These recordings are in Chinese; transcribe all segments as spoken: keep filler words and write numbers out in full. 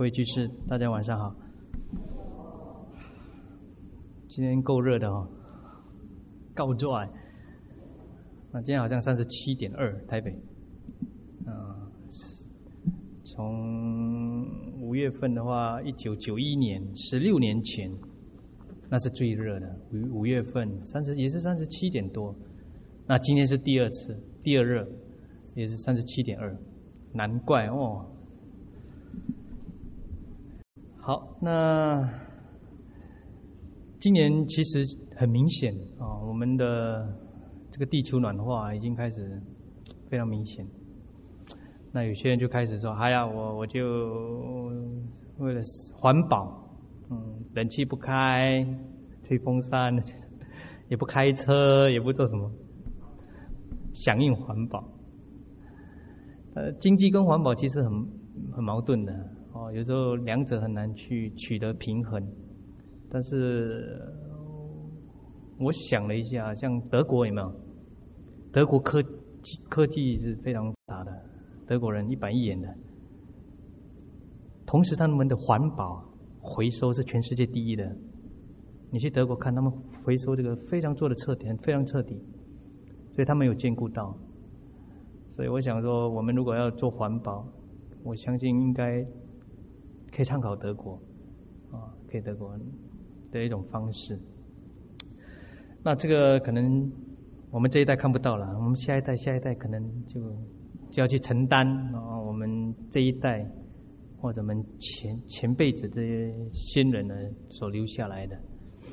各位居士，大家晚上好。今天够热的哦，够热。那今天好像三十七点二，台北。啊，从五月份的话，一九九一年，十六年前，那是最热的。五五月份三十也是三十七点多。那今天是第二次，第二热，也是三十七点二，难怪哦。好，那今年其实很明显啊、哦，我们的这个地球暖化已经开始非常明显。那有些人就开始说：“哎呀，我我就为了环保，嗯，冷气不开，吹风扇，也不开车，也不做什么，响应环保。”呃，经济跟环保其实很很矛盾的。哦，有时候两者很难去取得平衡，但是我想了一下，像德国有没有？德国科技科技是非常大的，德国人一板一眼的，同时他们的环保回收是全世界第一的。你去德国看，他们回收这个非常做的彻底，非常彻底，所以他们有兼顾到。所以我想说，我们如果要做环保，我相信应该可以参考德国，啊，可以德国的一种方式。那这个可能我们这一代看不到了，我们下一代、下一代可能就就要去承担啊，我们这一代或者我们前前辈子这些先人呢所留下来的。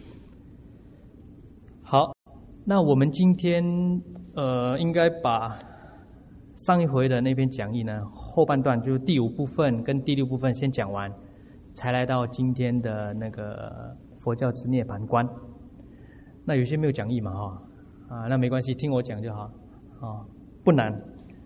好，那我们今天呃应该把上一回的那篇讲义呢，后半段就是第五部分跟第六部分先讲完，才来到今天的那个佛教之涅槃观。那有些没有讲义嘛，哈啊，那没关系，听我讲就好，啊，不难。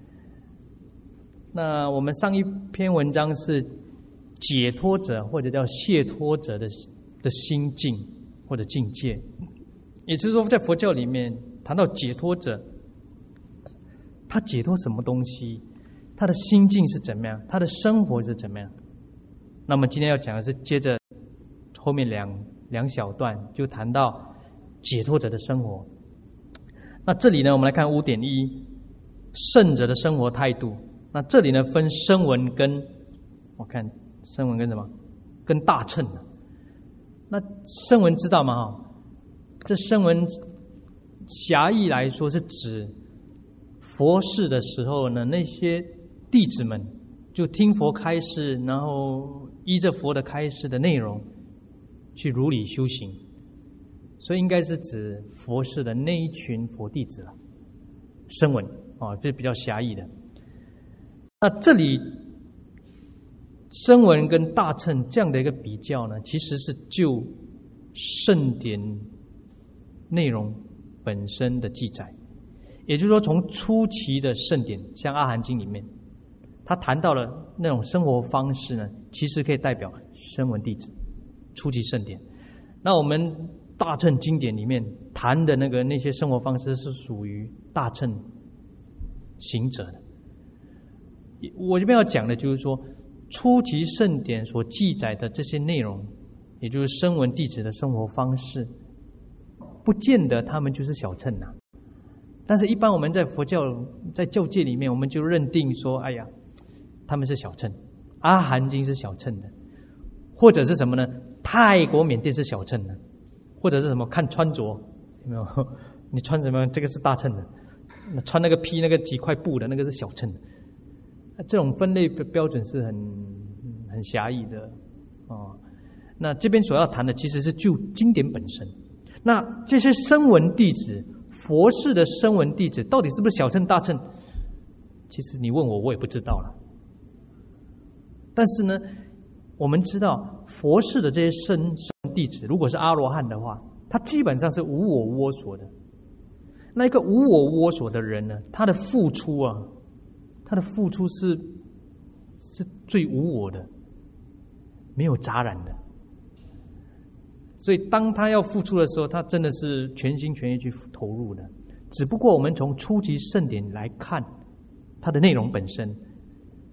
那我们上一篇文章是解脱者或者叫解脱者的的心境或者境界，也就是说，在佛教里面谈到解脱者。他解脱什么东西？他的心境是怎么样？他的生活是怎么样？那么今天要讲的是接着后面两两小段，就谈到解脱者的生活。那这里呢，我们来看五点一，圣者的生活态度。那这里呢，分声闻跟我看声闻跟什么？跟大乘的。那声闻知道吗？哈，这声闻狭义来说是指佛事的时候呢，那些弟子们就听佛开示，然后依着佛的开示的内容去如理修行，所以应该是指佛事的那一群佛弟子了。声闻啊，这比较狭义的。那这里声闻跟大乘这样的一个比较呢，其实是就圣典内容本身的记载。也就是说，从初期的圣典，像《阿含经》里面，他谈到了那种生活方式呢，其实可以代表声闻弟子初期圣典。那我们大乘经典里面谈的那个那些生活方式，是属于大乘行者的。我这边要讲的就是说，初期圣典所记载的这些内容，也就是声闻弟子的生活方式，不见得他们就是小乘呐、啊。但是，一般我们在佛教在教界里面，我们就认定说，哎呀，他们是小乘，《阿含经》是小乘的，或者是什么呢？泰国、缅甸是小乘的，或者是什么？看穿着有没有？你穿什么？这个是大乘的，那穿那个披那个几块布的那个是小乘的。这种分类标准是很很狭义的哦。那这边所要谈的其实是就经典本身。那这些声闻弟子。佛事的声闻弟子到底是不是小乘大乘？其实你问我，我也不知道了。但是呢，我们知道佛事的这些声闻弟子，如果是阿罗汉的话，他基本上是无我窝所的。那一个无我窝所的人呢，他的付出啊，他的付出是是最无我的，没有杂染的。所以当他要付出的时候，他真的是全心全意去投入的。只不过我们从初级圣典来看，它的内容本身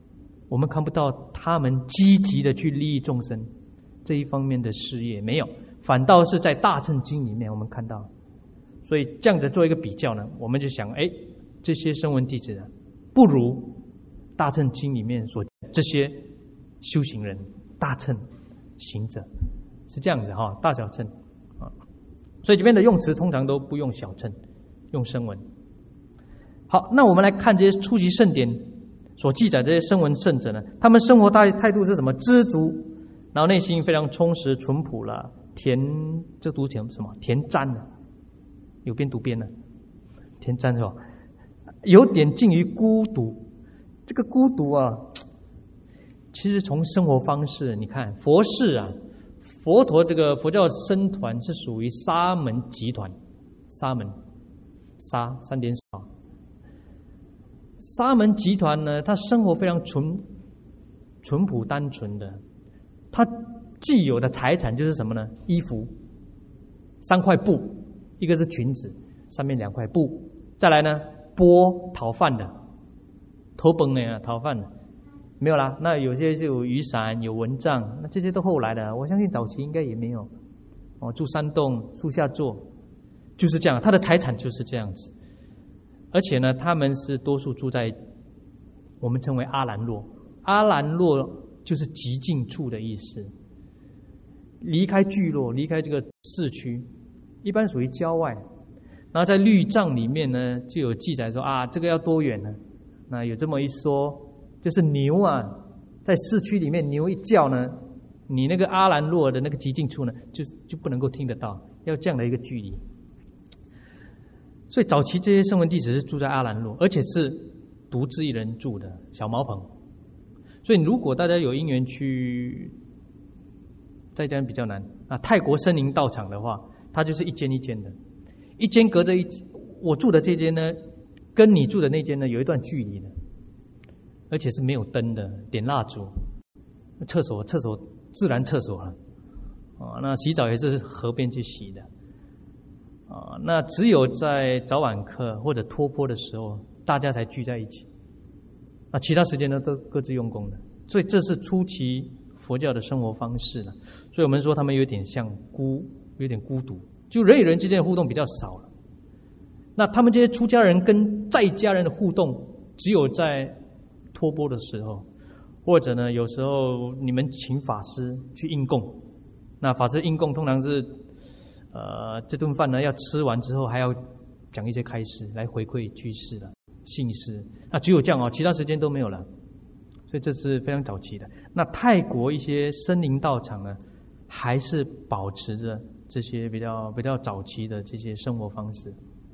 我们看不到他们积极的去利益众生这一方面的事业，没有，反倒是在大乘经里面我们看到。所以这样子做一个比较呢，我们就想，哎，这些声闻弟子呢，不如大乘经里面所这些修行人，大乘行者是这样子哈，大小乘啊。所以这边的用词通常都不用小乘，用声闻。好，那我们来看这些初级圣典所记载这些声闻圣者呢，他们生活态态度是什么？知足，然后内心非常充实淳朴了。田，这读成什么？田瞻呢？有边读边呢？田瞻是吧？有点近于孤独。这个孤独啊，其实从生活方式，你看佛事啊，佛陀这个佛教僧团是属于沙门集团，沙门，沙三点水。沙门集团呢，他生活非常淳淳朴单纯的，他既有的财产就是什么呢？衣服，三块布，一个是裙子，上面两块布，再来呢，钵讨饭的，头崩呢讨饭的，没有啦。那有些就有雨伞，有蚊帐，那这些都后来的，我相信早期应该也没有。哦，住山洞，树下坐，就是这样，他的财产就是这样子。而且呢，他们是多数住在我们称为阿兰若，阿兰若就是极静处的意思，离开聚落，离开这个市区，一般属于郊外。然后在律藏里面呢，就有记载说啊，这个要多远呢？那有这么一说，就是牛啊，在市区里面牛一叫呢，你那个阿兰若的那个极静处呢，就就不能够听得到，要这样的一个距离。所以早期这些声闻弟子是住在阿兰若，而且是独自一人住的小茅棚。所以如果大家有因缘去，在家比较难啊。泰国森林道场的话，它就是一间一间的，一间隔着一，我住的这间呢，跟你住的那间呢有一段距离的，而且是没有灯的，点蜡烛。厕所厕所自然厕所了啊，那洗澡也是河边去洗的。啊，那只有在早晚课或者托钵的时候，大家才聚在一起。啊，其他时间呢都各自用功的。所以这是初期佛教的生活方式了。所以我们说他们有点像孤，有点孤独，就人与人之间的互动比较少了。那他们这些出家人跟在家人的互动，只有在托钵的时候，或者呢有时候你们请法师去应供，那法师应供通常是。呃，这顿饭呢要吃完之后，还要讲一些开示来回馈居士的信施。那只有这样哦，其他时间都没有了。所以这是非常早期的。那泰国一些森林道场呢，还是保持着这些比较比较早期的这些生活方式。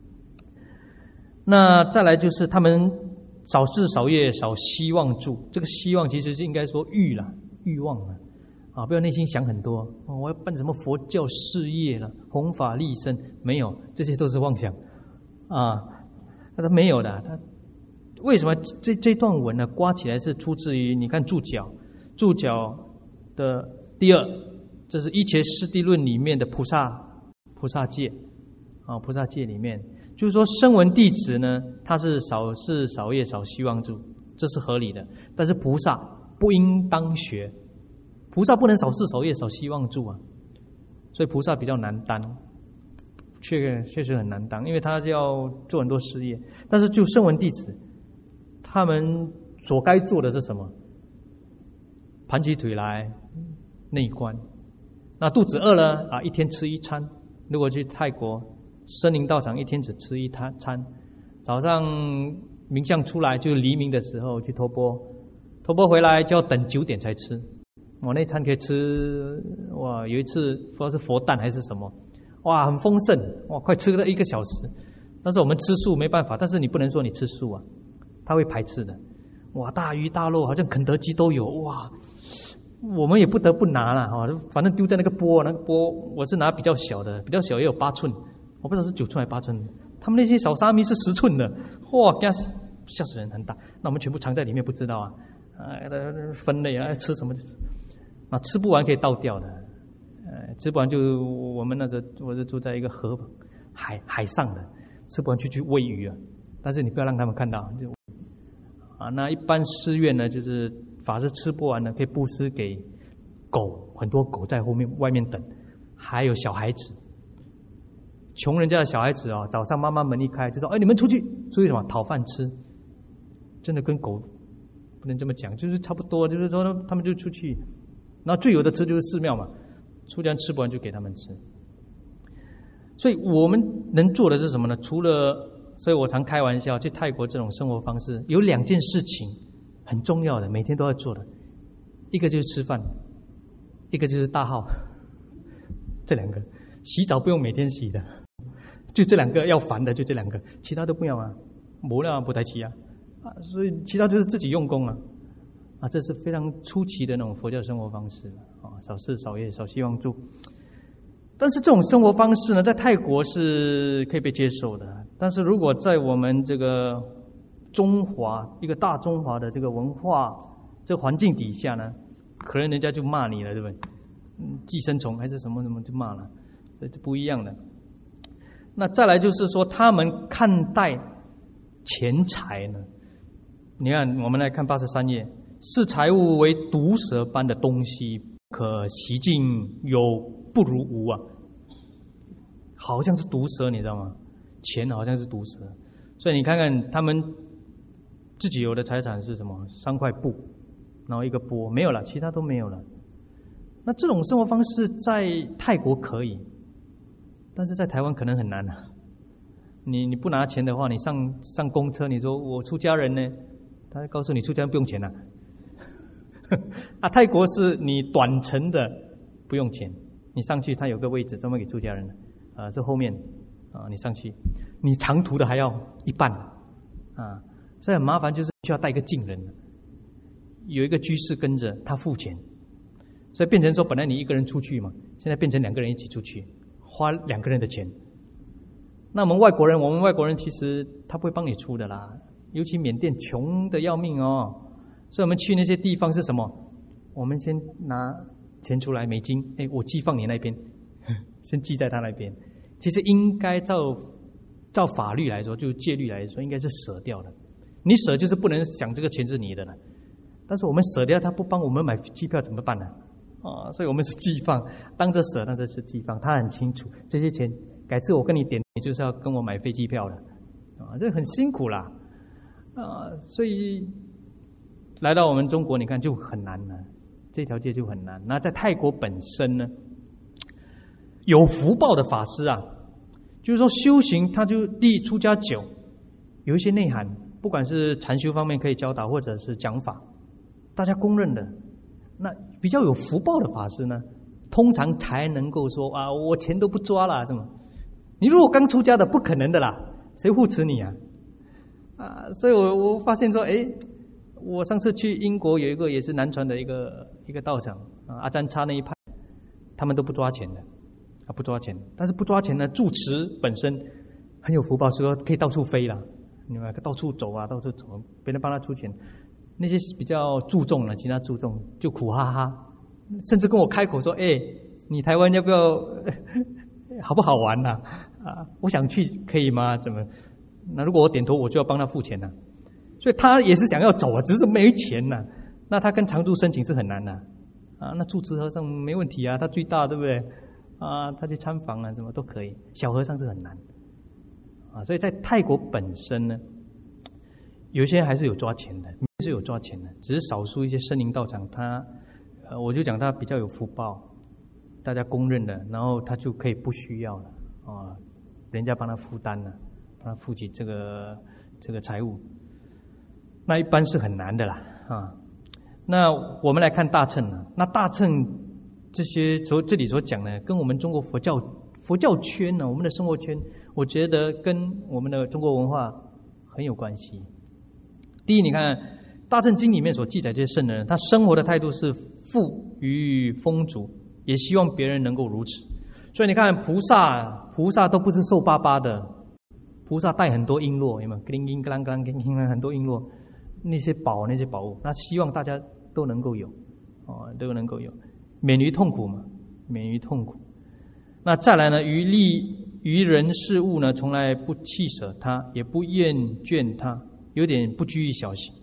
那再来就是他们少事少业少希望住，这个希望其实是应该说欲啦，欲望了。啊，不要内心想很多，哦，我要办什么佛教事业了，弘法利生，没有，这些都是妄想，啊，他没有的。他为什么这这段文呢？刮起来是出自于你看注脚，注脚的第二，这是《一切师地论》里面的菩萨菩萨戒，啊，菩萨戒里面就是说声闻弟子呢，他是少事少业少希望住，这是合理的，但是菩萨不应当学。菩萨不能少事少业少希望住啊，所以菩萨比较难当，确确实很难当，因为他是要做很多事业。但是就声闻弟子，他们所该做的是什么？盘起腿来内观。那肚子饿了啊，一天吃一餐。如果去泰国森林道场，一天只吃一餐。早上明相出来就黎明的时候去托钵，托钵回来就要等九点才吃。我那餐可以吃，哇！有一次不知道是佛诞还是什么，哇，很丰盛，哇，快吃了一个小时。但是我们吃素没办法，但是你不能说你吃素啊，他会排斥的。哇，大鱼大肉，好像肯德基都有，哇！我们也不得不拿了哈，反正丢在那个钵，那个钵我是拿比较小的，比较小也有八寸，我不知道是九寸还是八寸。他们那些小沙弥是十寸的，哇，吓死吓死人，很大。那我们全部藏在里面不知道啊，啊，分类啊，吃什么？啊，吃不完可以倒掉的，呃，吃不完就我们那时候我是住在一个河海海上的，吃不完去去喂鱼啊，但是你不要让他们看到，就啊，那一般寺院呢，就是法师吃不完呢，可以布施给狗，很多狗在后面外面等，还有小孩子，穷人家的小孩子啊，早上妈妈门一开就说：“哎，你们出去，出去什么？讨饭吃。”真的跟狗不能这么讲，就是差不多，就是说他们就出去，然后最有的吃就是寺庙嘛，出家人吃不完就给他们吃。所以我们能做的是什么呢？除了，所以我常开玩笑，去泰国这种生活方式有两件事情很重要的，每天都要做的，一个就是吃饭，一个就是大号，这两个洗澡不用每天洗的，就这两个要烦的，就这两个，其他都不要啊，没了不太起啊，啊，所以其他就是自己用功啊，啊，这是非常初期的那种佛教生活方式啊，少事少业少希望住。但是这种生活方式呢，在泰国是可以被接受的，但是如果在我们这个中华一个大中华的这个文化这个环境底下呢，可能人家就骂你了，对不对？嗯，寄生虫还是什么什么就骂了，这是不一样的。那再来就是说，他们看待钱财呢，你看我们来看八十三页，视财物为毒蛇般的东西，可习尽有不如无啊，好像是毒蛇，你知道吗？钱好像是毒蛇，所以你看看他们自己有的财产是什么？三块布，然后一个钵，没有了，其他都没有了。那这种生活方式在泰国可以，但是在台湾可能很难啊。你你不拿钱的话，你上上公车，你说我出家人呢，他告诉你出家人不用钱啊。啊，泰国是你短程的不用钱，你上去他有个位置专门给出家人的，啊，是后面啊，你上去，你长途的还要一半啊，所以很麻烦，就是需要带一个近人，有一个居士跟着他付钱，所以变成说本来你一个人出去嘛，现在变成两个人一起出去，花两个人的钱。那我们外国人，我们外国人其实他不会帮你出的啦，尤其缅甸穷的要命哦，所以我们去那些地方是什么？我们先拿钱出来，美金，哎，我寄放你那边，先寄在他那边。其实应该照照法律来说，就戒律来说，应该是舍掉的。你舍就是不能想这个钱是你的了，但是我们舍掉，他不帮我们买机票怎么办呢？啊，所以我们是寄放，当着舍，但是是寄放。他很清楚这些钱，改次我跟你点，你就是要跟我买飞机票的，啊，这很辛苦啦，啊，所以来到我们中国，你看就很难了，这条街就很难。那在泰国本身呢，有福报的法师啊，就是说修行，他就立出家久，有一些内涵，不管是禅修方面可以教导，或者是讲法，大家公认的。那比较有福报的法师呢，通常才能够说啊，我钱都不抓了，这么。你如果刚出家的，不可能的啦，谁护持你啊？啊，所以我我发现说，哎，我上次去英国有一个也是南传的一个一个道场啊，阿占差那一派，他们都不抓钱的，啊，不抓钱，但是不抓钱呢，住持本身很有福报，说可以到处飞了，你们到处走啊，到处走，别人帮他出钱。那些比较注重了，其他注重就苦哈哈，甚至跟我开口说：“哎，你台湾要不要？好不好玩呐、啊？啊，我想去，可以吗？怎么？那如果我点头，我就要幫他付錢呐、啊。所以他也是想要走啊，只是沒錢呐、啊。那他跟常住申請是很難的啊。那住持和尚沒問題啊，他最大，對不對？啊，他去參訪啊，什麼都可以。小和尚是很難啊。所以在泰國本身呢，有一些還是有抓錢的。是有抓錢的，只是少數一些森林道場，他，呃，我就講他比較有福報，大家公認的，然後他就可以不需要了啊，人家幫他負擔了，幫他負起這個這個財務，那一般是很難的啦啊。那我們來看大乘呢，那大乘這些所這裡所講呢，跟我們中國佛教佛教圈呢，我們的生活圈，我覺得跟我們的中國文化很有關係。第一，你看。大乘經裡面所記載這些聖人，他生活的態度是富裕豐足，也希望別人能夠如此。所以你看菩薩，菩薩都不是瘦巴巴的，菩薩帶很多瓔珞，有沒有？叮叮當當，叮叮很多瓔珞，那些寶那些寶物，那希望大家都能夠有，哦，都能夠有，免於痛苦嘛，免於痛苦。那再來呢，於利於人事物呢，從來不棄捨他，也不厭倦他，有點不拘於小行。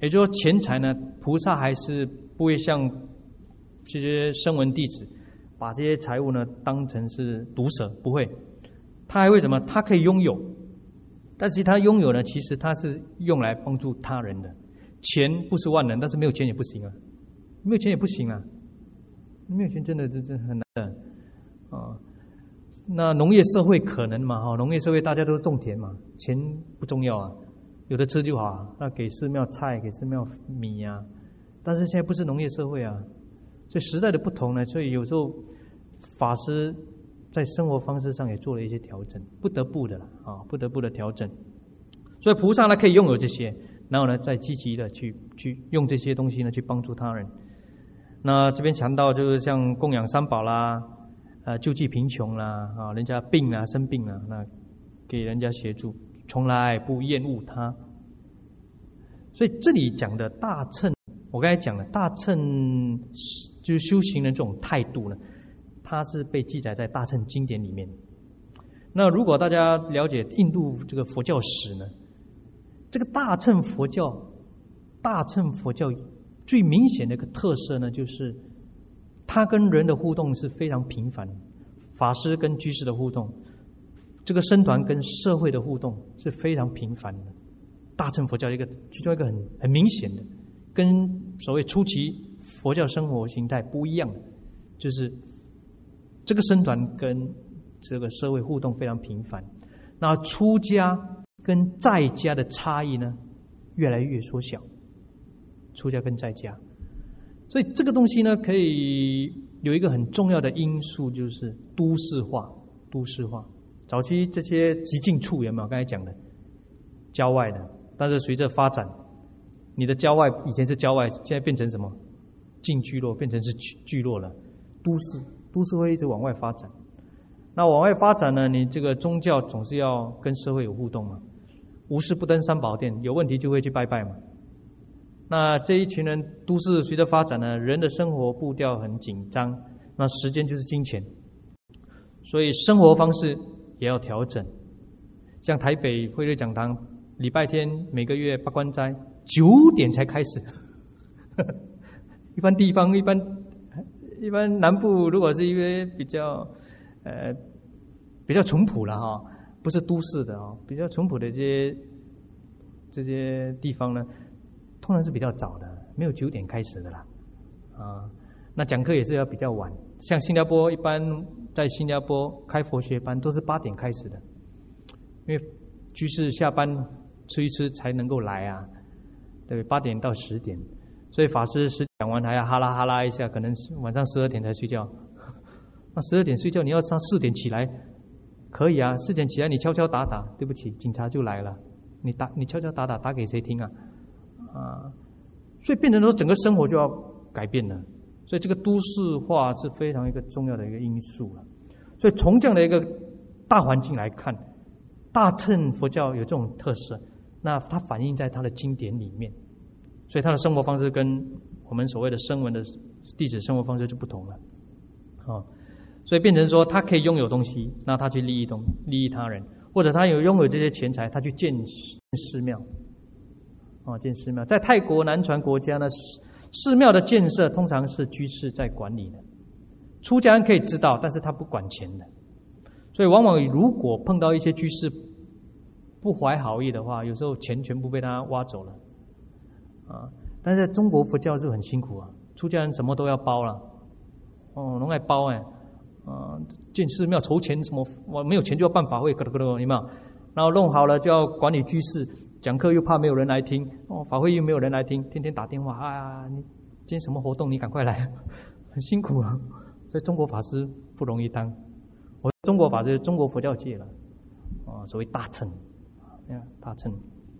也就是说，钱财呢，菩萨还是不会像这些声闻弟子把这些财物呢当成是毒蛇，不会。他还会什么？他可以拥有，但是他拥有呢，其实他是用来帮助他人的。钱不是万能，但是没有钱也不行啊，没有钱也不行啊，没有钱真的真的很难的啊。那农业社会可能嘛？哈，农业社会大家都种田嘛，钱不重要啊，有的吃就好啊。那给寺庙菜，给寺庙米啊。但是现在不是农业社会啊，所以时代的不同呢，所以有时候法师在生活方式上也做了一些调整，不得不的啊，不得不的调整。所以菩萨呢可以拥有这些，然后呢再积极的去去用这些东西呢去帮助他人。那这边强调就是像供养三宝啦。呃，救济贫穷啦，啊，人家病啊、生病啊，那给人家协助，从来不厌恶他。所以这里讲的大乘，我刚才讲了，大乘就是修行的这种态度呢，它是被记载在大乘经典里面。那如果大家了解印度这个佛教史呢，这个大乘佛教，大乘佛教最明显的一个特色呢，就是他跟人的互动是非常频繁，法师跟居士的互动，这个僧团跟社会的互动是非常频繁的。大乘佛教一个其中一个很很明显的，跟所谓初期佛教生活形态不一样的，就是这个僧团跟这个社会互动非常频繁。那出家跟在家的差异呢，越来越缩小。出家跟在家。所以这个东西呢，可以有一个很重要的因素，就是都市化。都市化，早期这些极境处有没有？刚才讲的郊外的，但是随着发展，你的郊外以前是郊外，现在变成什么？近聚落，变成是聚落了。都市，都市会一直往外发展。那往外发展呢，你这个宗教总是要跟社会有互动嘛。无事不登三宝殿，有问题就会去拜拜嘛。那这一群人，都市随着发展呢，人的生活步调很紧张，那时间就是金钱，所以生活方式也要调整。像台北慧瑞讲堂，礼拜天每个月八关斋，九点才开始。一般地方，一般一般南部，如果是一个比较呃比较淳朴了哈，不是都市的啊，比较淳朴的这些这些地方呢，通常是比较早的，没有九点开始的啦，啊，那讲课也是要比较晚。像新加坡，一般在新加坡开佛学班都是八点开始的，因为居士下班吃一吃才能够来啊，对，八点到十点，所以法师十讲完还要哈拉哈拉一下，可能晚上十二点才睡觉。那十二点睡觉，你要上四点起来，可以啊，四点起来你敲敲打打，对不起，警察就来了，你打你敲敲打打打给谁听啊？啊，所以变成说整个生活就要改变了，所以这个都市化是非常一个重要的一个因素了。所以从这样的一个大环境来看，大乘佛教有这种特色，那它反映在它的经典里面，所以它的生活方式跟我们所谓的声闻的弟子生活方式就不同了，啊，所以变成说他可以拥有东西，那他去利益东利益他人，或者他有拥有这些钱财，他去建寺庙。啊，建寺庙，在泰国南传国家呢，寺庙的建设通常是居士在管理的，出家人可以知道，但是他不管钱的，所以往往如果碰到一些居士不怀好意的话，有时候钱全部被他挖走了，啊，但是在中国佛教是很辛苦啊，出家人什么都要包了，哦，弄爱包哎，啊，建寺庙筹钱什么，我没有钱就要办法会，咯咯咯，有没有？然后弄好了就要管理居士。讲课又怕没有人来听，哦，法会又没有人来听，天天打电话啊，你今天什么活动？你赶快来，很辛苦啊。所以中国法师不容易当。我中国法师，中国佛教界了，啊，所谓大乘，大乘。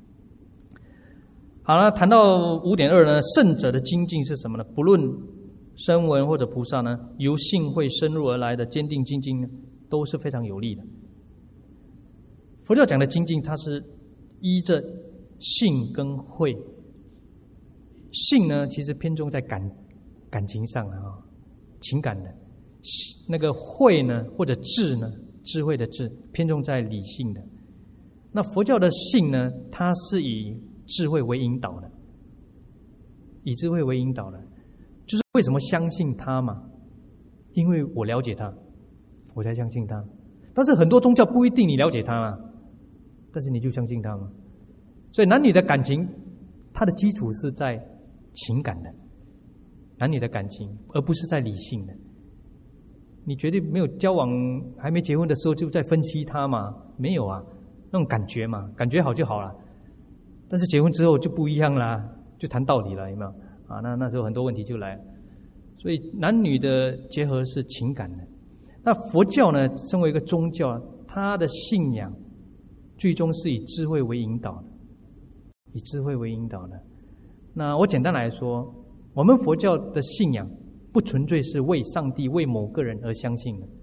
好了，谈到五点二呢，圣者的精进是什么呢？不论声闻或者菩萨呢，由性慧深入而来的坚定精进呢，都是非常有利的。佛教讲的精进，它是依着性跟慧，性呢其实偏重在感感情上的啊，情感的；那个慧呢或者智呢，智慧的智偏重在理性的。那佛教的性呢，它是以智慧为引导的， 以智慧为引导的，就是为什么相信他嘛？因为我了解他，我才相信他。但是很多宗教不一定你了解他嘛，但是你就相信他嘛。所以男女的感情，它的基础是在情感的，男女的感情，而不是在理性的。你绝对没有交往，还没结婚的时候就在分析他嘛？没有啊，那种感觉嘛，感觉好就好了。但是结婚之后就不一样啦，就谈道理了，有没有？啊，那那时候很多问题就来了。所以男女的结合是情感的。那佛教呢，身为一个宗教，它的信仰最终是以智慧为引导的，以智慧为引导的。那我简单来说，我们佛教的信仰不纯粹是为上帝、为某个人而相信的，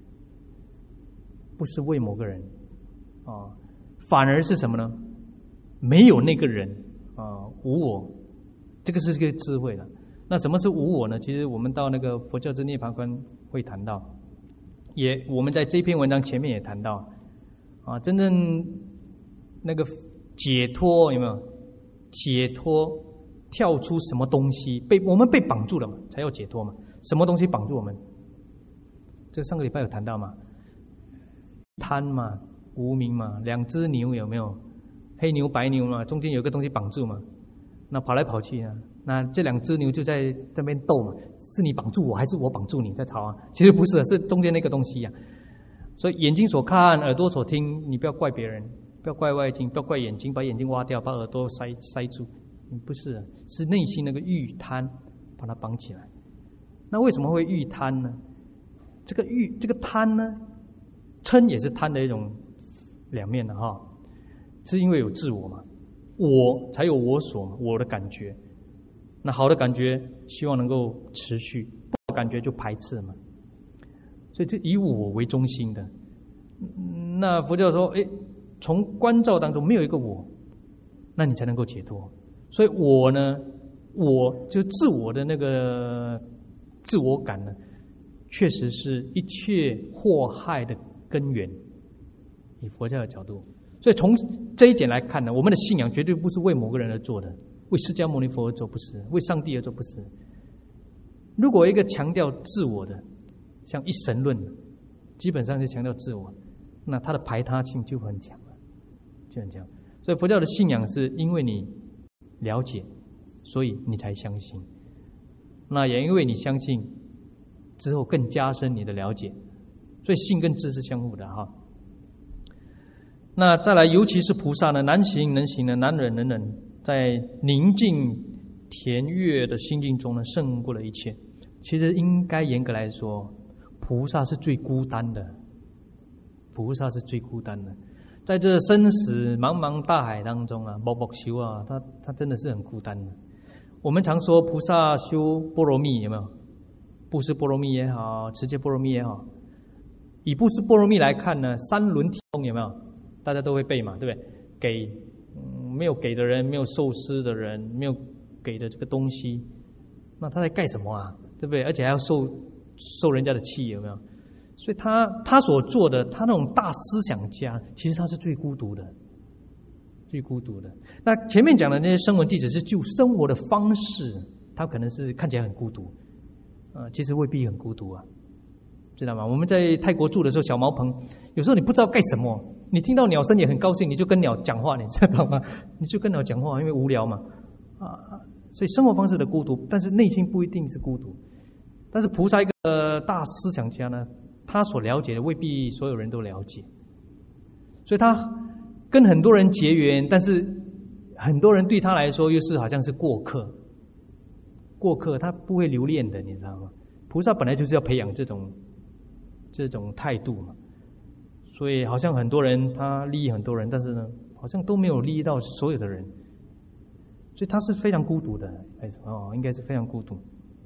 不是为某个人啊，反而是什么呢？没有那个人啊，无我，这个是个智慧了。那什么是无我呢？其实我们到那个佛教之涅槃观会谈到，也我们在这篇文章前面也谈到啊，真正那个解脱有没有？解脱跳出什么东西？被我们被绑住了嘛，才要解脱嘛。什么东西绑住我们？这上个礼拜有谈到嘛？贪嘛，无明嘛，两只牛有没有？黑牛白牛嘛，中间有个东西绑住嘛，那跑来跑去啊，那这两只牛就在这边斗嘛，是你绑住我还是我绑住你在吵啊？其实不是，是中间那个东西呀、啊。所以眼睛所看，耳朵所听，你不要怪别人，不要怪外境，不要怪眼睛，把眼睛挖掉，把耳朵塞塞住，不是，是内心那个欲贪把它绑起来。那为什么会欲贪呢？这个欲，这个贪呢，嗔也是贪的一种两面的哈。是因为有自我嘛，我才有我所嘛，我的感觉。那好的感觉希望能够持续，不好的感觉就排斥嘛。所以这以我为中心的。那佛教说，哎，从观照当中没有一个我，那你才能够解脱。所以我呢，我就自我的那个自我感呢，确实是一切祸害的根源。以佛教的角度。所以从这一点来看呢，我们的信仰绝对不是为某个人而做的，为释迦牟尼佛而做不是，为上帝而做不是。如果一个强调自我的，像一神论，基本上就强调自我，那它的排他性就很强了，就很强。所以佛教的信仰是因为你了解，所以你才相信。那也因为你相信之后更加深你的了解，所以信跟知是相互的哈。那再来，尤其是菩萨呢，难行能行的，难忍能忍，在宁静恬悦的心境中呢，胜过了一切。其实应该严格来说，菩萨是最孤单的，菩萨是最孤单的，在这生死茫茫大海当中啊，默默修啊，他他真的是很孤单的。我们常说菩萨修波罗蜜，有没有？布施波罗蜜也好，持戒波罗蜜也好，以布施波罗蜜来看呢，三轮体空有没有？大家都会背嘛，对不对？给、嗯、没有给的人，没有受施的人，没有给的这个东西，那他在干什么啊？对不对？而且还要受受人家的气，有没有？所以他他所做的，他那种大思想家，其实他是最孤独的，最孤独的。那前面讲的那些声闻弟子是就生活的方式，他可能是看起来很孤独，啊、呃，其实未必很孤独啊，知道吗？我们在泰国住的时候，小茅棚，有时候你不知道干什么。你听到鸟声也很高兴，你就跟鸟讲话，你知道吗？你就跟鸟讲话，因为无聊嘛，啊，所以生活方式的孤独，但是内心不一定是孤独。但是菩萨一个大思想家呢，他所了解的未必所有人都了解，所以他跟很多人结缘，但是很多人对他来说又是好像是过客，过客他不会留恋的，你知道吗？菩萨本来就是要培养这种这种态度嘛。所以好像很多人他利益很多人，但是呢，好像都没有利益到所有的人，所以他是非常孤独的，哦，应该是非常孤独。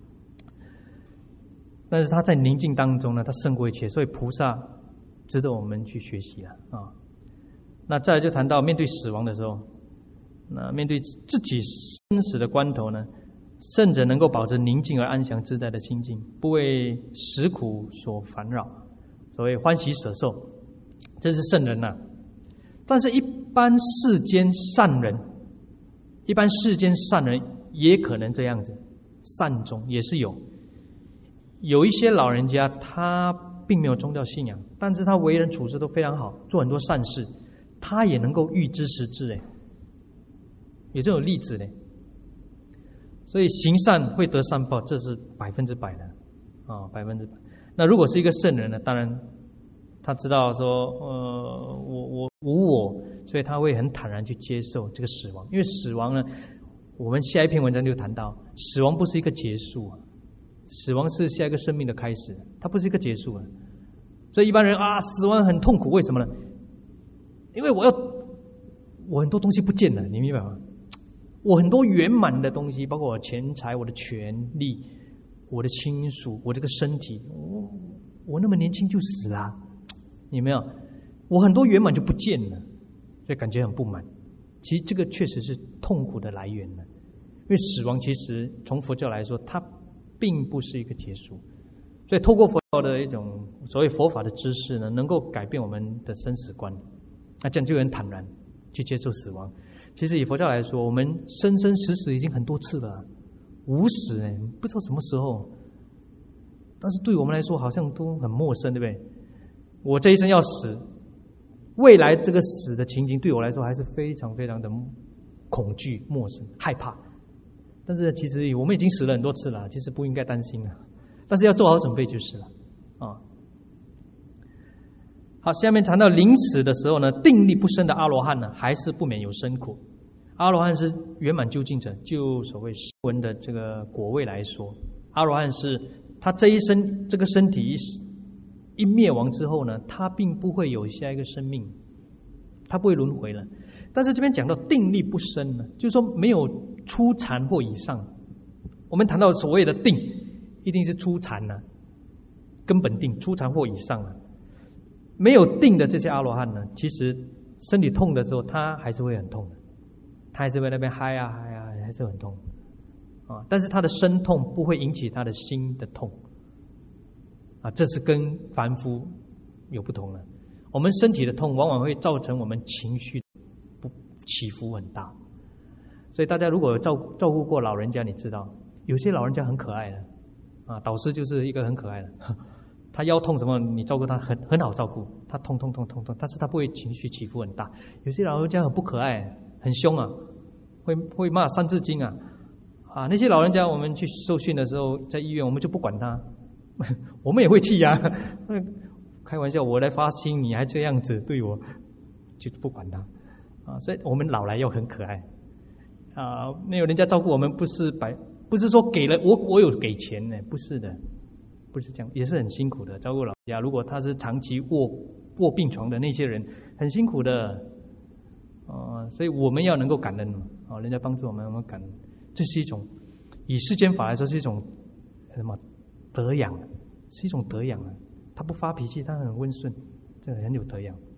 但是他在宁静当中呢，他胜过一切，所以菩萨值得我们去学习了啊。那再来就谈到面对死亡的时候，那面对自己生死的关头呢，圣者能够保持宁静而安详自在的心境，不为食苦所烦扰，所谓欢喜舍受。这是圣人呐、啊，但是一般世间善人，一般世间善人也可能这样子，善终也是有。有一些老人家他并没有宗教信仰，但是他为人处事都非常好，做很多善事，他也能够预知时至，哎，有这种例子嘞。所以行善会得善报，这是百分之百的啊，百分之百。那如果是一个圣人呢，当然他知道说，呃，我我无我，所以他会很坦然去接受这个死亡。因为死亡呢，我们下一篇文章就谈到，死亡不是一个结束啊，死亡是下一个生命的开始，它不是一个结束啊。所以一般人啊，死亡很痛苦，为什么呢？因为我要我很多东西不见了，你明白吗？我很多圆满的东西，包括我钱财、我的权利、我的亲属、我这个身体，我我那么年轻就死了，有没有？我很多圆满就不见了，所以感觉很不满。其实这个确实是痛苦的来源了，因为死亡其实从佛教来说，它并不是一个结束。所以透过佛教的一种所谓佛法的知识呢，能够改变我们的生死观，那这样就很坦然去接受死亡。其实以佛教来说，我们生生死死已经很多次了，无死哎，不知道什么时候，但是对我们来说好像都很陌生，对不对？我这一生要死，未来这个死的情景对我来说还是非常非常的恐惧、陌生、害怕。但是其实我们已经死了很多次了，其实不应该担心了，但是要做好准备就是了啊。好，下面谈到临死的时候呢，定力不生的阿罗汉呢，还是不免有生苦。阿罗汉是圆满究竟者，就所谓声闻的这个果位来说，阿罗汉是他这一生这个身体一灭亡之后呢，他并不会有下一个生命，他不会轮回了。但是这边讲到定力不生呢，就是说没有初禅或以上。我们谈到所谓的定，一定是初禅啊，根本定，初禅或以上啊。没有定的这些阿罗汉呢，其实身体痛的时候，他还是会很痛的，他还是会那边嗨啊嗨啊，还是很痛啊。但是他的身痛不会引起他的心的痛啊，这是跟凡夫有不同的。我们身体的痛往往会造成我们情绪不起伏很大，所以大家如果照照顾过老人家，你知道有些老人家很可爱的啊，导师就是一个很可爱的。他腰痛什么，你照顾他很很好照顾，他痛痛痛痛痛，但是他不会情绪起伏很大。有些老人家很不可爱，很凶啊，会会骂三字经啊，啊，那些老人家我们去受训的时候，在医院我们就不管他，我们也会气啊，开玩笑，我来发心，你还这样子对我，就不管他啊。所以我们老来要很可爱啊，没有人家照顾我们，不是白，不是说给了我我有给钱呢，不是的。不是这样，也是很辛苦的。照顾老人家，如果他是长期卧卧病床的那些人，很辛苦的，呃，所以我们要能够感恩啊，人家帮助我们，我们感恩，这是一种以世间法来说是一种什么德养，是一种德养啊。他不发脾气，他很温顺，这很有德养。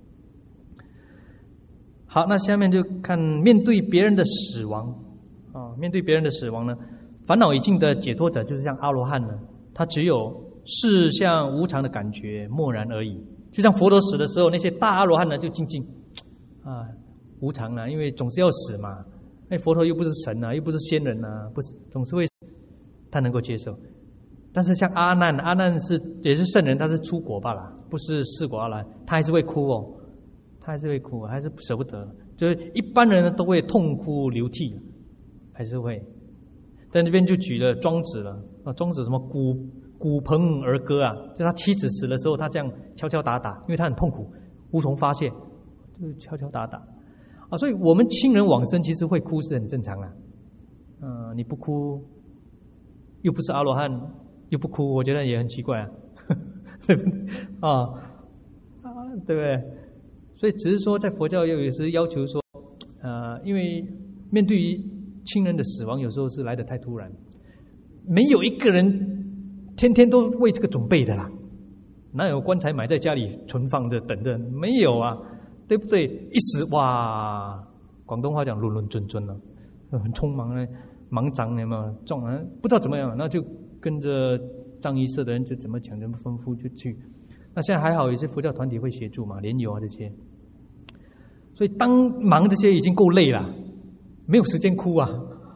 好，那下面就看面对别人的死亡啊，面对别人的死亡呢，烦恼已尽的解脱者，就是像阿罗汉呢，他只有事相无常的感觉，默然而已。就像佛陀死的时候，那些大阿罗汉呢就静静啊，无常啊，因为总是要死嘛。那佛陀又不是神啊，又不是仙人啊，不是总是会，他能够接受。但是像阿难，阿难是也是圣人，他是出国罢了，不是四果阿罗汉，他还是会哭哦，他还是会哭，还是舍不得。就是一般人呢都会痛哭流涕，还是会。在这边就举了庄子了啊，庄子什么鼓鼓盆而歌啊，就他妻子死的时候，他这样敲敲打打，因为他很痛苦，无从发泄，就敲敲打打啊。所以我们亲人往生，其实会哭是很正常啊。嗯、呃，你不哭，又不是阿罗汉，又不哭，我觉得也很奇怪啊，对不对啊？啊，对不对？所以只是说，在佛教又也是要求说，呃，因为面对于亲人的死亡有时候是来得太突然，没有一个人天天都为这个准备的啦，哪有棺材埋在家里存放着等着？没有啊，对不对？一死哇，广东话讲论论准准了，很匆忙的，忙张的嘛，撞人不知道怎么样，那就跟着藏医社的人就怎么讲怎么吩咐就去。那现在还好，有些佛教团体会协助嘛，莲友啊这些。所以当忙这些已经够累了。没有时间哭啊，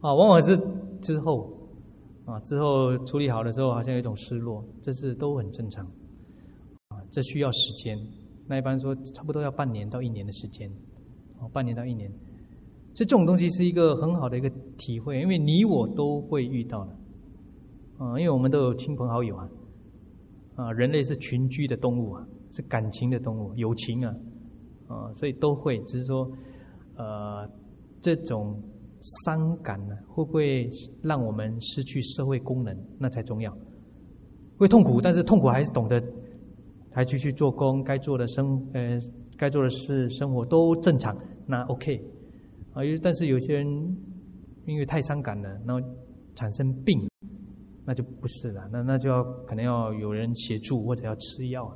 啊，往往是之后啊，之后处理好的时候，好像有一种失落，这是都很正常啊，这需要时间。那一般说差不多要半年到一年的时间，哦，半年到一年。所以这种东西是一个很好的一个体会，因为你我都会遇到的啊，因为我们都有亲朋好友啊，啊，人类是群居的动物啊，是感情的动物，友情啊，啊，所以都会，只是说，呃，这种伤感呢，会不会让我们失去社会功能，那才重要。会痛苦，但是痛苦还是懂得。还继续做工，该做的生呃该做的事，生活都正常，那 OK 啊。但是有些人因为太伤感了，然后产生病，那就不是了，那那就要可能要有人协助或者要吃药。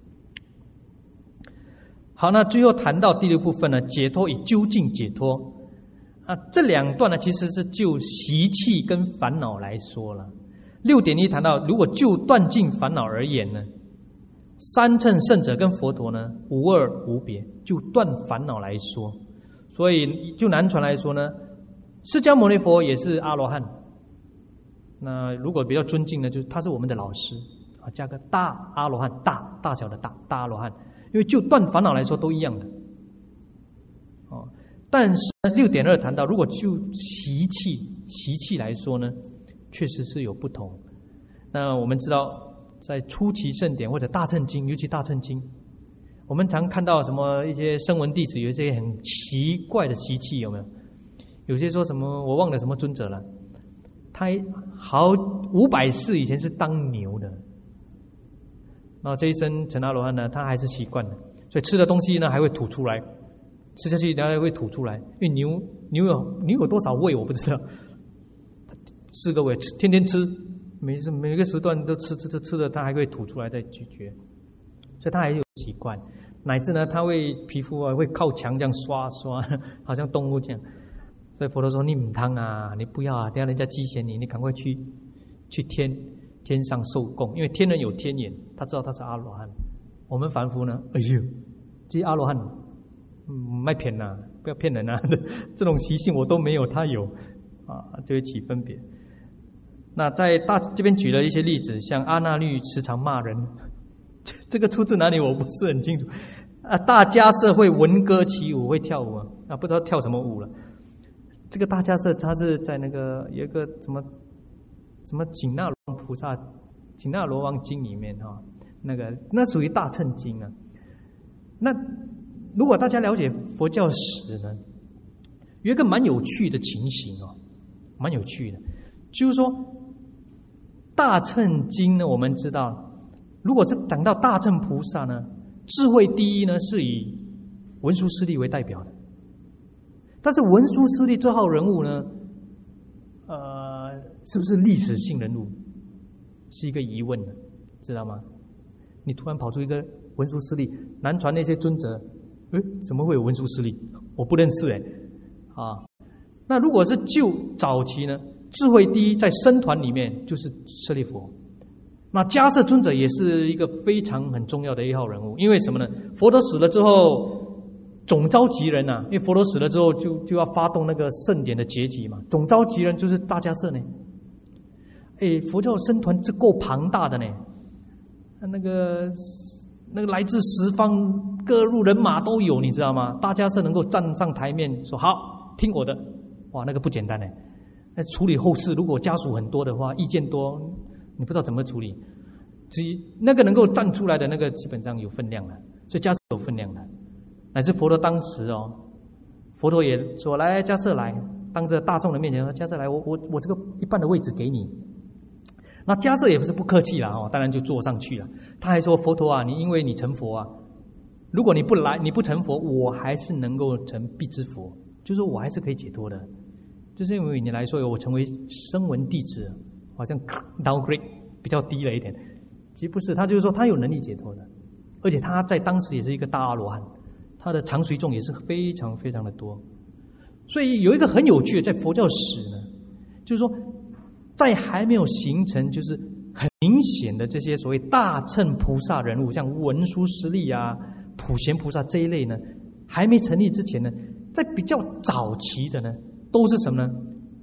好，那最后谈到第六部分呢，解脱与究竟解脱啊，这两段呢其实是就习气跟烦恼来说了。六点一谈到，如果就断尽烦恼而言呢？三乘圣者跟佛陀呢，无二无别，就断烦恼来说。所以就南传来说呢，释迦牟尼佛也是阿罗汉。那如果比较尊敬呢，就是他是我们的老师啊，加个大阿罗汉，大大小的大大阿罗汉，因为就断烦恼来说都一样的。哦，但是六点二谈到，如果就习气习气来说呢，确实是有不同。那我们知道。在初期圣典或者大乘经，尤其大乘经，我们常看到什么一些声闻弟子有一些很奇怪的习气，有没有？有些说什么我忘了什么尊者了，他好五百世以前是当牛的，然后这一生成阿罗汉呢，他还是习惯了，所以吃的东西呢还会吐出来，吃下去然后会吐出来，因为牛牛有牛有多少胃我不知道，四个胃天天吃。每次每个时段都吃吃吃吃的，它还会吐出来再咀嚼，所以它还有习惯。乃至呢，它会皮肤啊会靠墙这样刷刷，好像动物这样。所以佛陀说：“你唔汤啊，你不要啊，等下人家讥嫌你，你赶快去去天天上受供，因为天人有天眼，他知道他是阿罗汉。我们凡夫呢，哎呦，这阿罗汉，嗯，卖骗呐，不要骗人啊，这种习性我都没有，他有啊，就会起分别。”那在大这边举了一些例子，像阿那律时常骂人，这个出自哪里我不是很清楚。啊，大迦叶会闻歌起舞，会跳舞啊，啊不知道跳什么舞了。这个大迦叶他是在那个有一个什么什么紧那罗王菩萨紧那罗王经里面哈、哦，那个那属于大乘经啊。那如果大家了解佛教史呢，有一个蛮有趣的情形哦，蛮有趣的，就是说。大乘经呢，我们知道，如果是讲到大乘菩萨呢，智慧第一呢，是以文殊师利为代表的。但是文殊师利这号人物呢，呃，是不是历史性人物，是一个疑问的，知道吗？你突然跑出一个文殊师利，南传那些尊者，诶，怎么会有文殊师利？我不认识哎，啊，那如果是就早期呢？智慧第一，在僧团里面就是舍利佛。那迦叶尊者也是一个非常很重要的一号人物，因为什么呢？佛陀死了之后，总召集人啊，因为佛陀死了之后就就要发动那个圣典的结集嘛，总召集人就是大迦叶呢。哎，佛教僧团是够庞大的呢，那个那个来自十方各路人马都有，你知道吗？大迦叶能够站上台面说好，听我的，哇，那个不简单呢。那处理后事，如果家属很多的话，意见多，你不知道怎么处理。只那个能够站出来的那个，基本上有分量了，所以家属有分量的。乃至佛陀当时哦，佛陀也说：“来，迦叶来，当着大众的面前说，迦叶来，我我我这个一半的位置给你。”那迦叶也不是不客气啦哦，当然就坐上去了。他还说：“佛陀啊，你因为你成佛啊，如果你不来，你不成佛，我还是能够成必知佛，就是我还是可以解脱的。”就是因为你来说，我成为声闻弟子，好像 downgrade 比较低了一点。其实不是，他就是说他有能力解脱的，而且他在当时也是一个大阿罗汉，他的常随众也是非常非常的多。所以有一个很有趣的，在佛教史呢，就是说，在还没有形成就是很明显的这些所谓大乘菩萨人物，像文殊师利啊、普贤菩萨这一类呢，还没成立之前呢，在比较早期的呢。都是什么呢？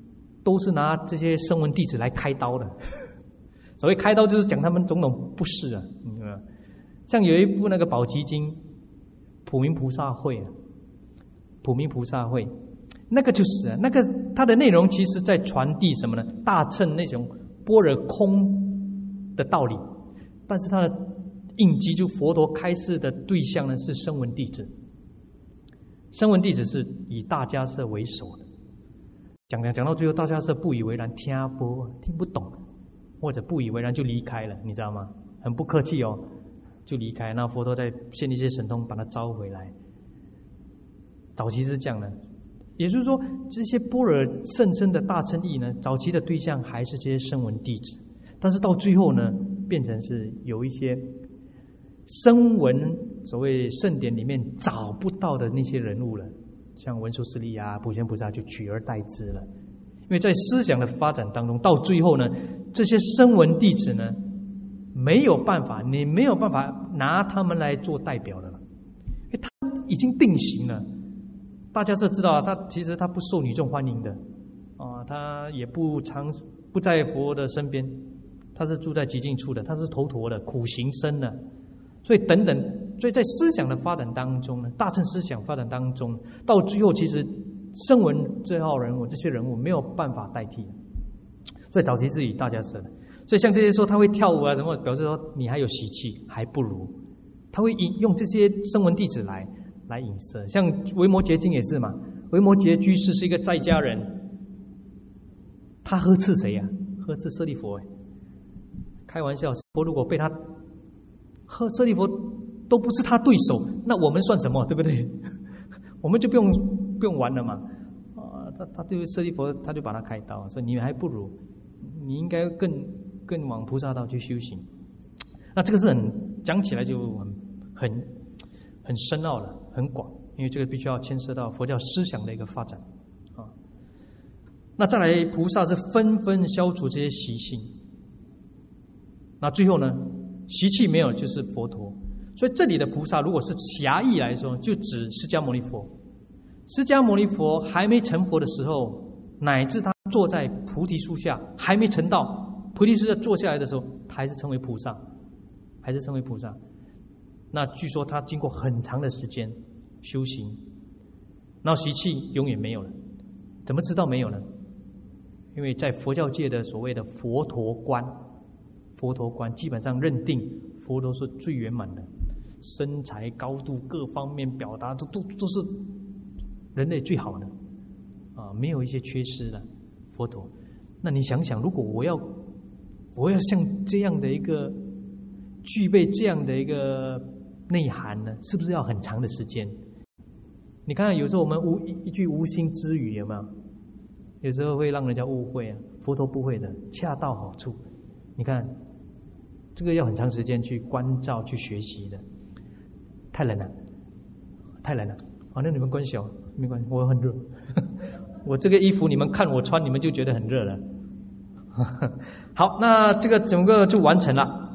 都是拿这些声闻弟子来开刀的。所谓开刀，就是讲他们种种不是啊。嗯，像有一部那个宝积经，普明菩萨会啊，普明菩萨会，那个就是啊，那个它的内容其实在传递什么呢？大乘那种般若空的道理，但是它的印记就佛陀开示的对象呢是声闻弟子，声闻弟子是以大迦叶为首的。讲讲讲到最后，大迦叶不以为然，听不听不懂，或者不以为然就离开了，你知道吗？很不客气哦，就离开。那佛陀再现一些神通把他招回来。早期是这样的，也就是说，这些般若甚深的大乘义呢，早期的对象还是这些声闻弟子，但是到最后呢，变成是有一些声闻所谓圣典里面找不到的那些人物了，像文殊师利啊、普贤菩萨就取而代之了。因为在思想的发展当中，到最后呢，这些声闻弟子呢，没有办法，你没有办法拿他们来做代表的了，因为他已经定型了。大家是知道，他其实他不受女众欢迎的啊，他也不常不在佛的身边，他是住在极静处的，他是头陀的苦行僧的，所以等等，所以在思想的发展当中呢，大乘思想发展当中，到最后其实声闻这号人物，这些人物没有办法代替，所以早期是以大迦叶的。所以像这些说他会跳舞啊什么，表示说你还有习气，还不如他会引用这些声闻弟子来来引摄。像维摩诘经也是嘛，维摩诘居士是一个在家人，他呵斥谁呀、啊？呵斥舍利弗哎，开玩笑，佛如果被他呵舍利弗都不是他对手，那我们算什么？对不对？我们就不用不用玩了嘛。啊，他他对舍利弗他就把他开刀，说你还不如，你应该更更往菩萨道去修行。那这个是很讲起来就很很很深奥了，很广，因为这个必须要牵涉到佛教思想的一个发展啊。那再来，菩萨是纷纷消除这些习性。那最后呢，习气没有就是佛陀。所以这里的菩萨，如果是狭义来说，就指释迦牟尼佛。释迦牟尼佛还没成佛的时候，乃至他坐在菩提树下还没成道，菩提树下坐下来的时候，他还是称为菩萨，还是称为菩萨。那据说他经过很长的时间修行，那习气永远没有了。怎么知道没有呢？因为在佛教界的所谓的佛陀观，佛陀观基本上认定佛陀是最圆满的，身材、高度各方面表达都都都是人类最好的啊，没有一些缺失的佛陀。那你想想，如果我要我要像这样的一个具备这样的一个内涵呢，是不是要很长的时间？你看有时候我们无一句无心之语有没有？有时候会让人家误会啊，佛陀不会的，恰到好处。你看这个要很长时间去关照去学习的。太冷了，太冷了。好，那你们关小没关系，我很热。我这个衣服你们看我穿，你们就觉得很热了。好，那这个整个就完成了。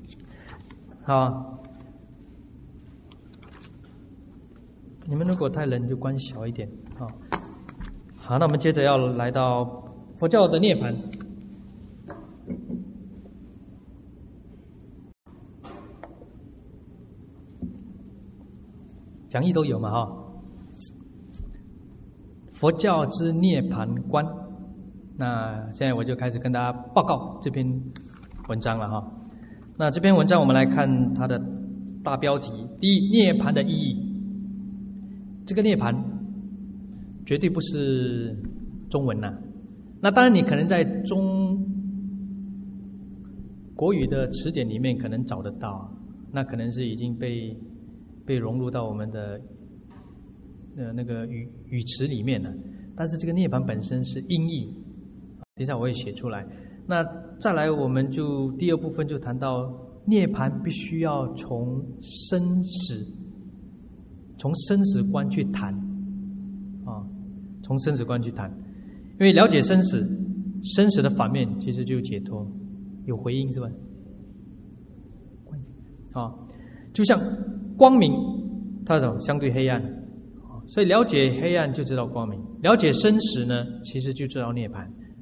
好，你们如果太冷就关小一点。好，好，那我们接着要来到佛教的涅槃。讲义都有嘛哈？佛教之涅槃观。那现在我就开始跟大家报告这篇文章了哈。那这篇文章我们来看它的大标题：第一，涅槃的意义。这个涅槃绝对不是中文呐、啊。那当然，你可能在中国语的词典里面可能找得到，那可能是已经被被融入到我们的呃那个语语词里面了。但是这个涅槃本身是音译，等一下我会写出来。那再来，我们就第二部分就谈到涅槃必须要从生死，从生死观去谈啊，从生死观去谈，因为了解生死，生死的反面其实就是解脱，有回应是吧？啊，就像光明，它是相对黑暗，所以了解黑暗就知道光明，了解生死呢，其实就知道涅槃。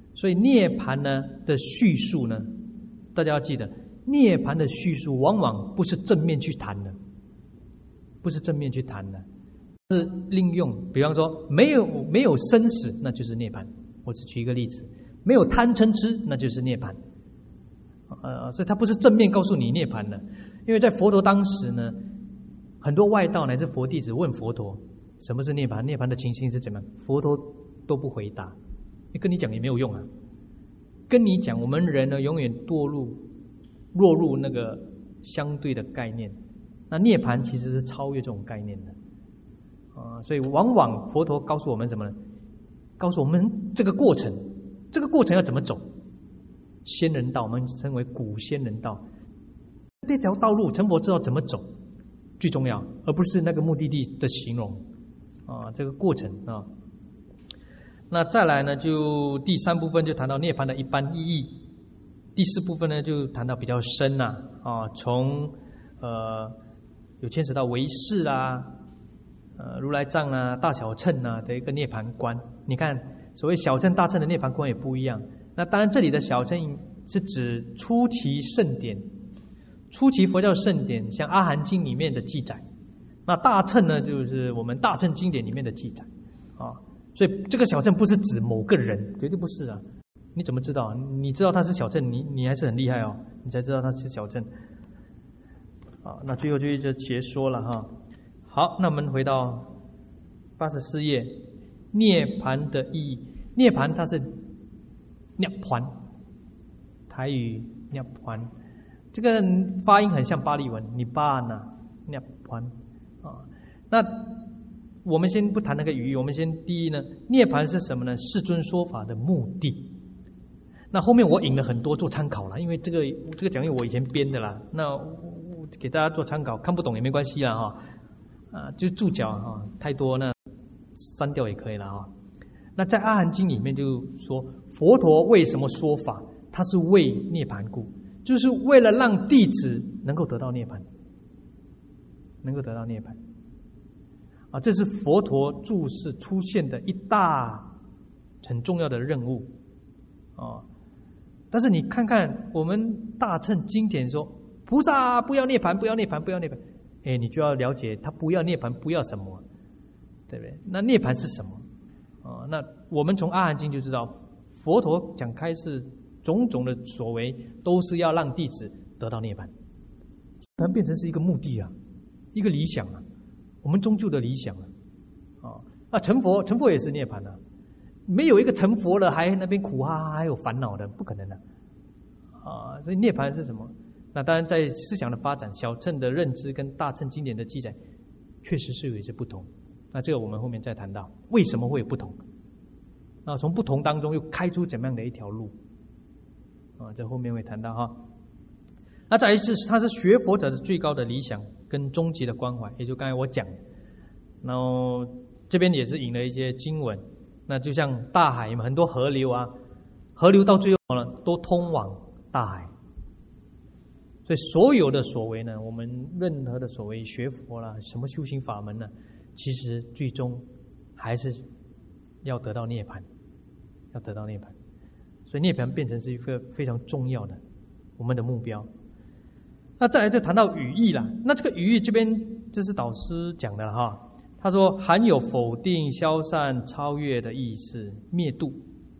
所以涅槃呢的叙述呢，大家要记得，涅槃的叙述往往不是正面去谈的，不是正面去谈的，是利用，比方说没有没有生死，那就是涅槃。我只举一个例子，没有贪嗔痴，那就是涅槃。呃，所以它不是正面告诉你涅槃的，因为在佛陀当时呢，很多外道乃至佛弟子问佛陀什么是涅槃，涅槃的情形是怎么样，佛陀都不回答。跟你讲也没有用啊！跟你讲，我们人呢永远堕入落入那个相对的概念。那涅槃其实是超越这种概念的啊，所以往往佛陀告诉我们什么呢？告诉我们这个过程，这个过程要怎么走？仙人道，我们称为古仙人道。这条道路成佛知道怎么走最重要，而不是那个目的地的形容啊，这个过程啊。那再来呢，就第三部分就谈到涅槃的一般意义，第四部分呢就谈到比较深呐啊，从呃有牵扯到唯识啦、呃如来藏啊、大小乘啊的一个涅槃观。你看，所谓小乘、大乘的涅槃观也不一样。那当然，这里的小乘是指初期圣典、初期佛教圣典，像《阿含经》里面的记载；那大乘呢，就是我们大乘经典里面的记载啊。所以这个小乘不是指某个人，绝对不是啊！你怎么知道？你知道他是小乘，你你还是很厉害哦，你才知道他是小乘。好，那最后就就结说了哈。好，那我们回到八十四页，涅槃的意义。涅槃它是涅槃，台语涅槃，这个发音很像巴利文，尼巴那涅槃啊。那我们先不谈那个语义，我们先第一呢，涅槃是什么呢？世尊说法的目的。那后面我引了很多做参考了，因为这个这个讲义我以前编的啦，那我给大家做参考，看不懂也没关系啦哈，啊，就注脚哈，太多那删掉也可以了哈。那在《阿含经》里面就说，佛陀为什么说法？他是为涅槃故，就是为了让弟子能够得到涅槃，能够得到涅槃。啊，这是佛陀住世出现的一大很重要的任务啊！但是你看看我们大乘经典说，菩萨不要涅槃，不要涅槃，不要涅槃。哎，你就要了解他不要涅槃，不要什么，对不对？那涅槃是什么？啊，那我们从阿含经就知道，佛陀讲开示种种的所为，都是要让弟子得到涅槃，它变成是一个目的啊，一个理想啊。我们终究的理想了，啊，那成佛，成佛也是涅槃啊，没有一个成佛了还那边苦哈哈还有烦恼的，不可能的，啊，所以涅槃是什么？那当然在思想的发展，小乘的认知跟大乘经典的记载，确实是有一些不同。那这个我们后面再谈到为什么会有不同，那从不同当中又开出怎么样的一条路，啊，这后面会谈到哈。那再一次，它是学佛者的最高的理想跟终极的关怀，也就刚才我讲，然后这边也是引了一些经文，那就像大海嘛，很多河流啊，河流到最后呢，都通往大海。所以所有的所为呢，我们任何的所谓学佛啦，什么修行法门呢，其实最终还是要得到涅槃，要得到涅槃。所以涅槃变成是一个非常重要的我们的目标。那再来就谈到语义啦，那这个语义这边这是导师讲的哈，他说含有否定、消散、超越的意思，灭度、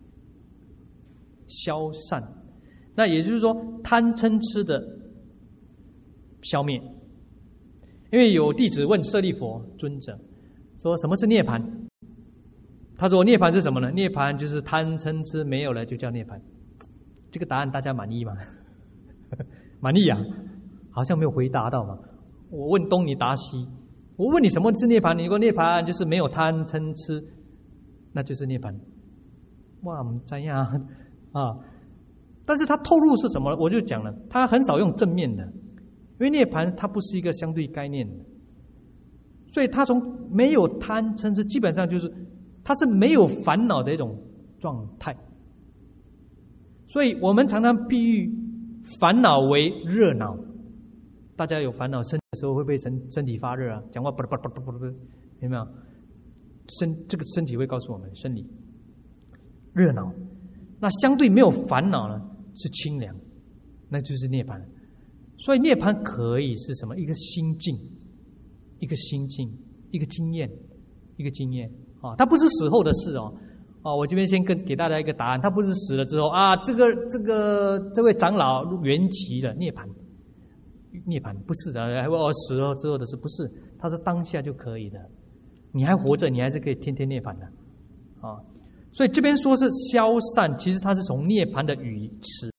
消散，那也就是说贪嗔痴的消灭。因为有弟子问舍利佛尊者说什么是涅槃，他说涅槃是什么呢？涅槃就是贪嗔痴没有了就叫涅槃。这个答案大家满意吗？满意啊，好像没有回答到嘛。我问东你答西，我问你什么是涅槃，你说涅槃就是没有贪嗔痴，那就是涅槃。哇，我们这样啊，但是他透露是什么？我就讲了，他很少用正面的，因为涅槃它不是一个相对概念的，所以他从没有贪嗔痴，基本上就是他是没有烦恼的一种状态。所以我们常常比喻烦恼为热恼，大家有烦恼身体的时候会不会身身体发热啊？讲话不不不不不不，有没有？身这个身体会告诉我们生理热恼。 那相对没有烦恼呢，是清凉，那就是涅槃。所以涅槃可以是什么？一个心境，一个心境，一个经验，一个经验啊！它不是死后的事哦。哦，我这边先跟给大家一个答案，它不是死了之后啊，这个这个这位长老圆寂了涅槃，涅槃不是的，还会哦死了之后的事不是，它是当下就可以的。你还活着，你还是可以天天涅槃的啊。所以这边说是消散，其实它是从涅槃的语词。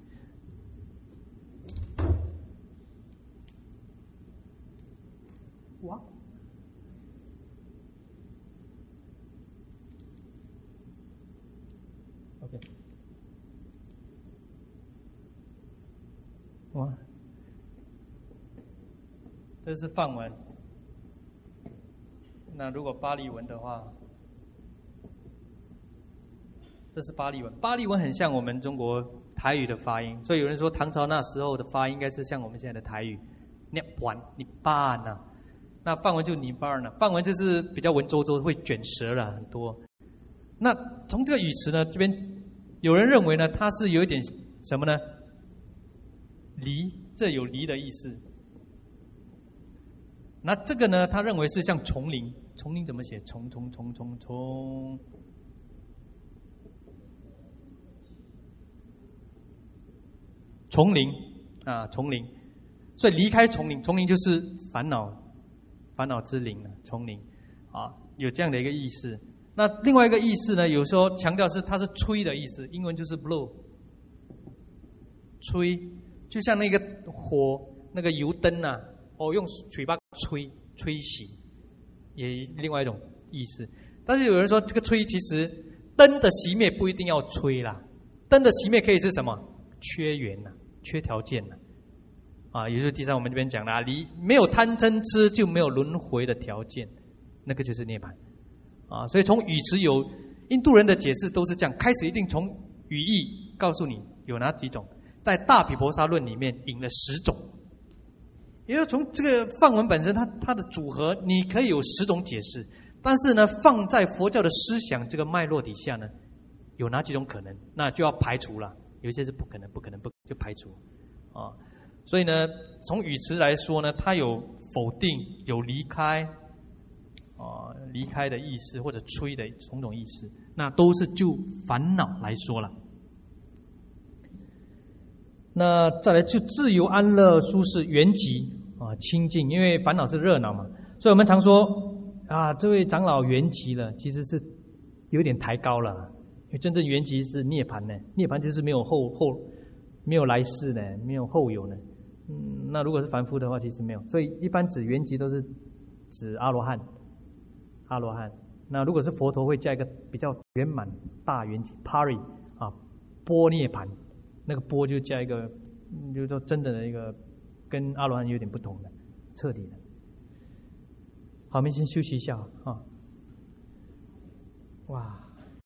哇 ，OK， 哇，这是梵文。那如果巴利文的话，这是巴利文。巴利文很像我们中国台语的发音，所以有人说唐朝那时候的发音应该是像我们现在的台语，涅槃、涅槃呐。那梵文就尼巴尔呢，梵文就是比较文绉绉，会卷舌了很多。那从这个语词呢，这边有人认为呢，它是有一点什么呢？离，这有离的意思。那这个呢，他认为是像丛林，丛林怎么写？丛丛丛丛丛。丛林啊，丛林，所以离开丛林，丛林就是烦恼，烦恼之林啊，丛林啊，有这样的一个意思。那另外一个意思呢，有时候强调是它是吹的意思，英文就是 blow， 吹，就像那个火那个油灯啊，哦，用嘴巴吹吹熄，也另外一种意思。但是有人说这个吹其实灯的熄灭不一定要吹啦，灯的熄灭可以是什么？缺缘呐、啊，缺条件呐、啊，啊，也就是第三我们这边讲的啊，你没有贪嗔痴就没有轮回的条件，那个就是涅槃啊。所以从语词有印度人的解释都是这样，开始一定从语义告诉你有哪几种，在大毗婆沙论里面引了十种，也就是从这个梵文本身它它的组合，你可以有十种解释，但是呢，放在佛教的思想这个脉络底下呢，有哪几种可能，那就要排除了。有一些是不可能，不可能，不就排除，啊，所以呢，从语词来说呢，它有否定，有离开，啊，离开的意思或者吹的种种意思，那都是就烦恼来说了。那再来就自由、安乐、舒适、圆寂啊，清净，因为烦恼是热闹嘛，所以我们常说啊，这位长老圆寂了，其实是有点抬高了。因为真正圆寂是涅槃呢，涅槃就是没有后后没有来世呢，没有后有呢。嗯，那如果是凡夫的话，其实没有。所以一般指圆寂都是指阿罗汉，阿罗汉。那如果是佛陀，会加一个比较圆满大圆寂 ，pari 啊，波涅槃，那个波就加一个，就是说真的一个跟阿罗汉有点不同的，彻底的。好，我们先休息一下啊。哇。